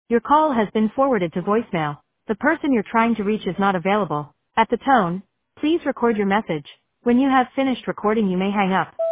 Your call has been forwarded to voicemail. The person you're trying to reach is not available. At the tone, please record your message. When you have finished recording, you may hang up.